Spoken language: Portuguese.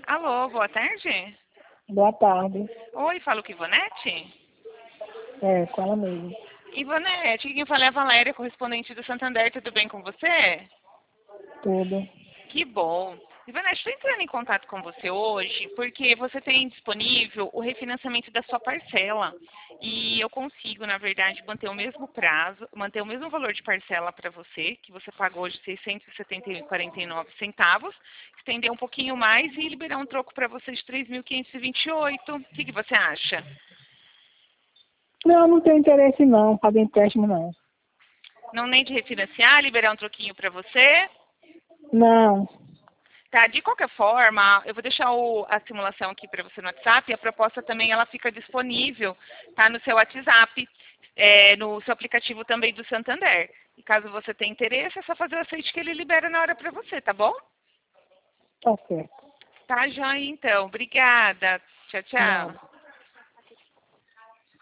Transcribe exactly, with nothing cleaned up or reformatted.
Alô, boa tarde. Boa tarde. Oi, falo com Ivonete? É, com ela mesmo. Ivonete, quem fala é a Valéria, correspondente do Santander, tudo bem com você? Tudo. Que bom. Ivonete, estou entrando em contato com você hoje porque você tem disponível o refinanciamento da sua parcela. E eu consigo, na verdade, manter o mesmo prazo, manter o mesmo valor de parcela para você, que você pagou de seiscentos e setenta e quarenta e nove centavos, estender um pouquinho mais e liberar um troco para você de três mil quinhentos e vinte e oito. O que, que você acha? Não, não tenho interesse não, fazer empréstimo não. Não nem de refinanciar, liberar um troquinho para você? Não. Tá, de qualquer forma, eu vou deixar o, a simulação aqui para você no WhatsApp e a proposta também ela fica disponível, tá, no seu WhatsApp, é, no seu aplicativo também do Santander. E caso você tenha interesse, é só fazer o aceite que ele libera na hora para você, tá bom? Tá certo. Tá, joia então. Obrigada. Tchau, tchau. Nada.